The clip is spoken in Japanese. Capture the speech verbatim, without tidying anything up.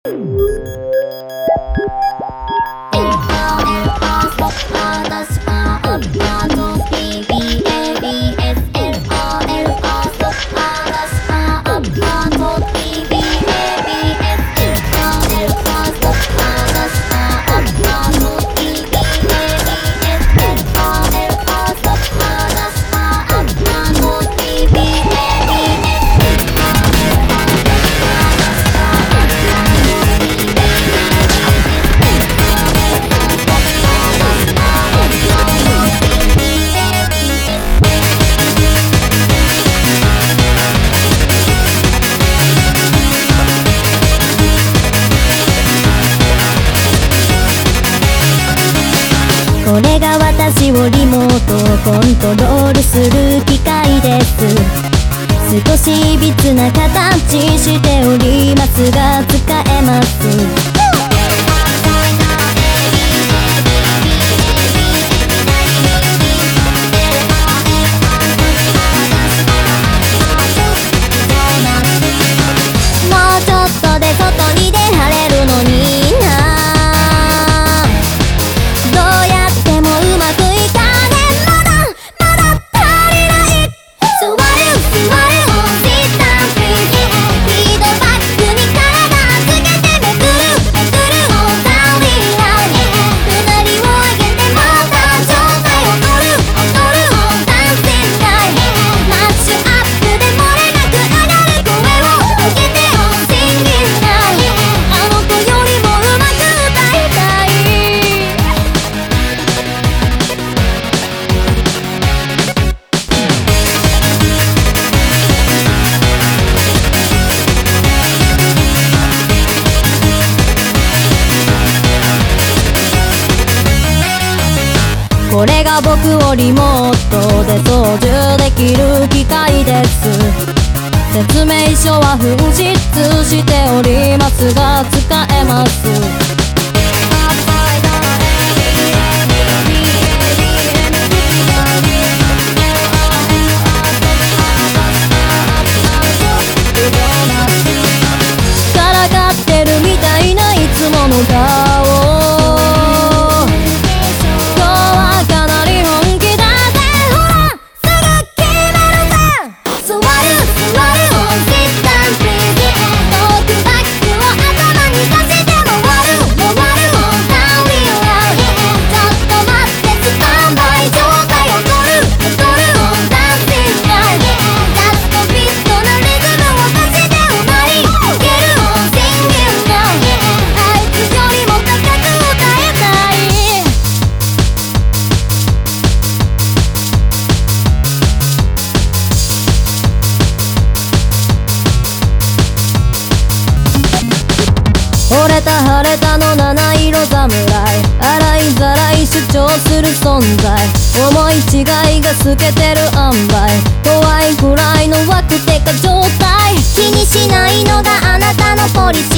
これが私をリモートコントロールする機械です。少しいびつな形しておりますが使えます。もうちょっとで外に出られるのにな。これが僕をリモートで操縦できる機械です。説明書は紛失しておりますが使えます。からかってるみたいないつもの顔惚れた晴れたの七色侍洗いざらい主張する存在思い違いが透けてる塩梅怖いくらいのワクテカ状態気にしないのがあなたのポリシ